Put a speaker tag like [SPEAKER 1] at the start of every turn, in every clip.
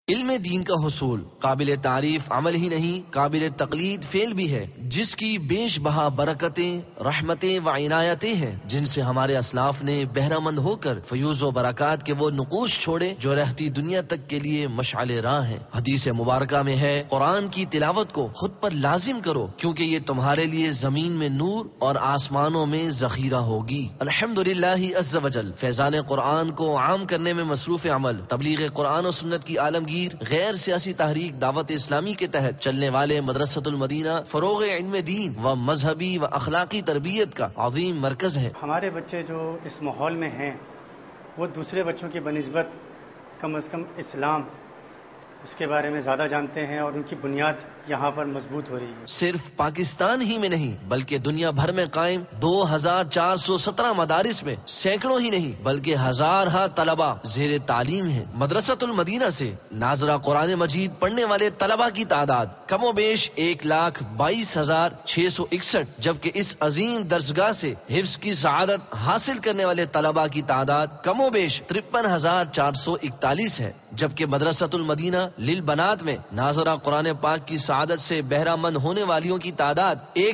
[SPEAKER 1] علم دین کا حصول قابل تعریف عمل ہی نہیں، قابل تقلید فعل بھی ہے، جس کی بیش بہا برکتیں، رحمتیں و عنایتیں ہیں، جن سے ہمارے اسلاف نے بہرہ مند ہو کر فیوز و برکات کے وہ نقوش چھوڑے جو رہتی دنیا تک کے لیے مشعل راہ ہیں۔ حدیث مبارکہ میں ہے، قرآن کی تلاوت کو خود پر لازم کرو کیونکہ یہ تمہارے لیے زمین میں نور اور آسمانوں میں ذخیرہ ہوگی۔ الحمدللہ عز وجل فیضان قرآن کو عام کرنے میں مصروف عمل تبلیغ قرآن و سنت کی عالمگیر غیر سیاسی تحریک دعوت اسلامی کے تحت چلنے والے مدرسۃ المدینہ فروغ علم دین و مذہبی و اخلاقی تربیت کا عظیم مرکز ہے۔
[SPEAKER 2] ہمارے بچے جو اس ماحول میں ہیں وہ دوسرے بچوں کی بنسبت کم از کم اسلام اس کے بارے میں زیادہ جانتے ہیں اور ان کی بنیاد یہاں پر مضبوط ہو رہی ہے۔
[SPEAKER 1] صرف پاکستان ہی میں نہیں بلکہ دنیا بھر میں قائم 2417 مدارس میں سینکڑوں ہی نہیں بلکہ ہزارہ طلبہ زیر تعلیم ہیں۔ مدرسۃ المدینہ سے ناظرہ قرآن مجید پڑھنے والے طلبہ کی تعداد کم و بیش 1,22,661 جبکہ اس عظیم درسگاہ سے حفظ کی سعادت حاصل کرنے والے طلبہ کی تعداد کم و بیش 53,441 ہے، جبکہ مدرسۃ المدینہ للبنات میں ناظرہ قرآن پاک کی سعادت سے بہرہ مند ہونے والیوں کی تعداد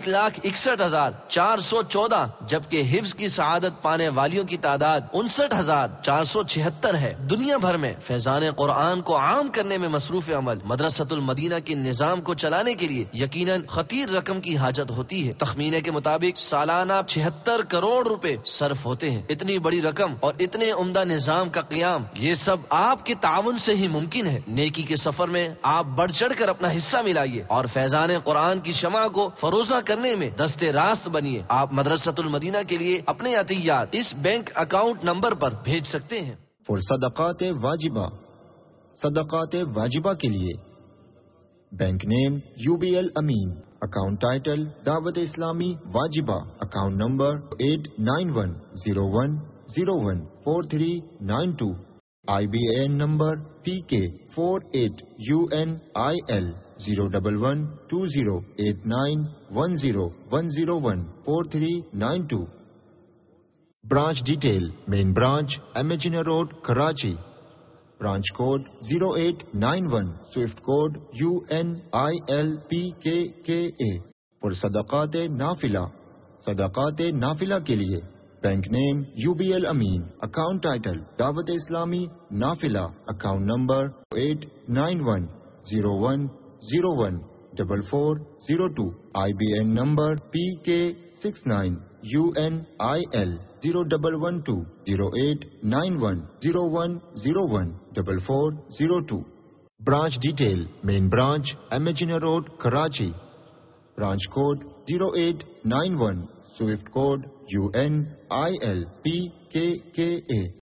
[SPEAKER 1] 1,61,414 جبکہ حفظ کی سعادت پانے والیوں کی تعداد 59,476 ہے۔ دنیا بھر میں فیضان قرآن کو عام کرنے میں مصروف عمل مدرسۃ المدینہ کے نظام کو چلانے کے لیے یقیناً خطیر رقم کی حاجت ہوتی ہے۔ تخمینے کے مطابق سالانہ 76 کروڑ روپے صرف ہوتے ہیں۔ اتنی بڑی رقم اور اتنے عمدہ نظام کا قیام یہ سب آپ کے تعاون سے ہی ممکن ہے۔ نیکی کے سفر میں آپ بڑھ چڑھ کر اپنا حصہ ملائیے اور فیضان قرآن کی شمع کو فروزہ کرنے میں دست راست بنیے۔ آپ مدرسۃ المدینہ کے لیے اپنے عطیات اس بینک اکاؤنٹ نمبر پر بھیج سکتے ہیں۔
[SPEAKER 3] اور صدقات واجبہ کے لیے bank name UBL Ameen, account title Dawat Islami واجبہ، account number 8910104392، IBAN number PK 48UNIL 01120891010014392۔ Branch detail main branch MA Jinnah road Karachi, branch code 0891، swift code UNILPKKA۔ اور صدقات نافلہ کے لیے bank name UBL Ameen, account title Dawat Islami نافلہ، account number 8910101442، IBN number PK 69UNIL 011089101014402۔ Branch detail main branch MA Jinnah road Karachi, branch code 0891، swift code UNILPKKA۔